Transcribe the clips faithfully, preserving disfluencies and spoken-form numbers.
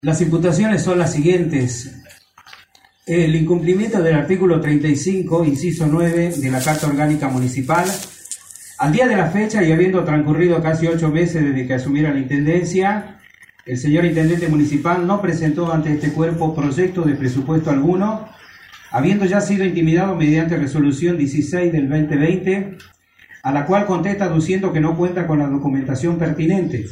Las imputaciones son las siguientes. El incumplimiento del artículo treinta y cinco, inciso nueve de la Carta Orgánica Municipal, al día de la fecha y habiendo transcurrido casi ocho meses desde que asumiera la Intendencia, el señor Intendente Municipal no presentó ante este cuerpo proyecto de presupuesto alguno, habiendo ya sido intimidado mediante resolución dieciséis del veinte veinte, a la cual contesta aduciendo que no cuenta con la documentación pertinente.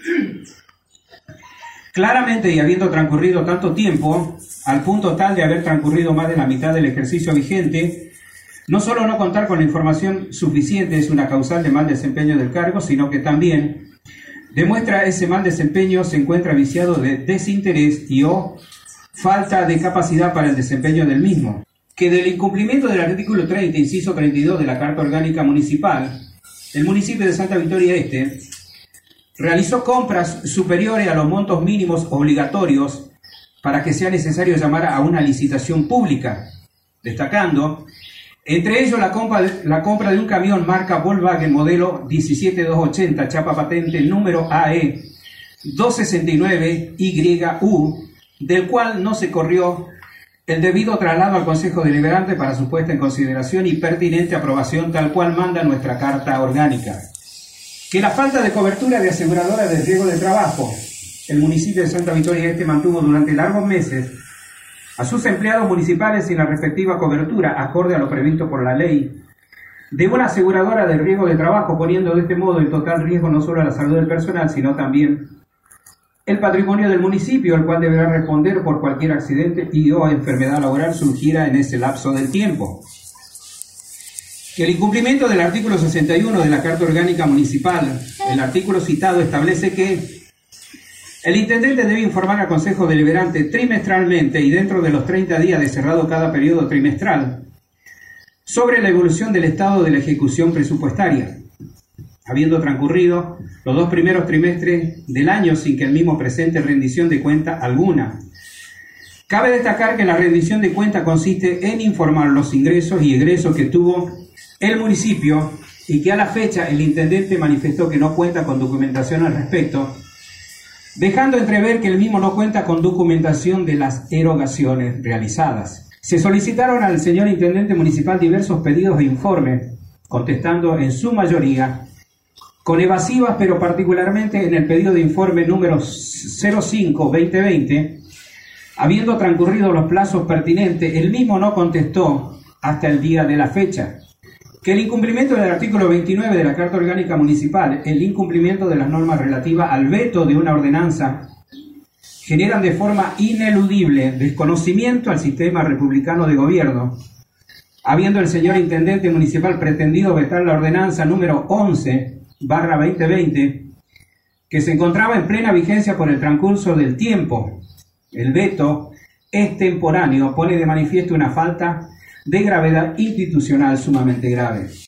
Claramente, y habiendo transcurrido tanto tiempo, al punto tal de haber transcurrido más de la mitad del ejercicio vigente, no solo no contar con la información suficiente es una causal de mal desempeño del cargo, sino que también demuestra ese mal desempeño se encuentra viciado de desinterés y o falta de capacidad para el desempeño del mismo. Que del incumplimiento del artículo treinta, inciso treinta y dos de la Carta Orgánica Municipal, el municipio de Santa Victoria Este realizó compras superiores a los montos mínimos obligatorios para que sea necesario llamar a una licitación pública, destacando, entre ellos la compra, de, la compra de un camión marca Volkswagen modelo diecisiete doscientos ochenta, chapa patente número A E doscientos sesenta y nueve Y U, del cual no se corrió el debido traslado al Consejo Deliberante para su puesta en consideración y pertinente aprobación, tal cual manda nuestra Carta Orgánica. Que la falta de cobertura de aseguradora de riesgo de trabajo, el municipio de Santa Victoria Este mantuvo durante largos meses a sus empleados municipales sin la respectiva cobertura, acorde a lo previsto por la ley, de una aseguradora de riesgo de trabajo, poniendo de este modo en total riesgo no solo a la salud del personal, sino también el patrimonio del municipio, el cual deberá responder por cualquier accidente y o enfermedad laboral surgida en ese lapso del tiempo. Que el incumplimiento del artículo sesenta y uno de la Carta Orgánica Municipal, el artículo citado establece que el intendente debe informar al Consejo Deliberante trimestralmente y dentro de los treinta días de cerrado cada periodo trimestral sobre la evolución del estado de la ejecución presupuestaria, habiendo transcurrido los dos primeros trimestres del año sin que el mismo presente rendición de cuenta alguna. Cabe destacar que la rendición de cuenta consiste en informar los ingresos y egresos que tuvo el municipio y que a la fecha el intendente manifestó que no cuenta con documentación al respecto, dejando entrever que el mismo no cuenta con documentación de las erogaciones realizadas. Se solicitaron al señor intendente municipal diversos pedidos de informe, contestando en su mayoría con evasivas, pero particularmente en el pedido de informe número cero cinco barra veinte veinte, habiendo transcurrido los plazos pertinentes, el mismo no contestó hasta el día de la fecha. Que el incumplimiento del artículo veintinueve de la Carta Orgánica Municipal, el incumplimiento de las normas relativas al veto de una ordenanza, generan de forma ineludible desconocimiento al sistema republicano de gobierno, habiendo el señor Intendente Municipal pretendido vetar la ordenanza número once barra veinte veinte, que se encontraba en plena vigencia por el transcurso del tiempo. El veto extemporáneo pone de manifiesto una falta de gravedad institucional sumamente grave.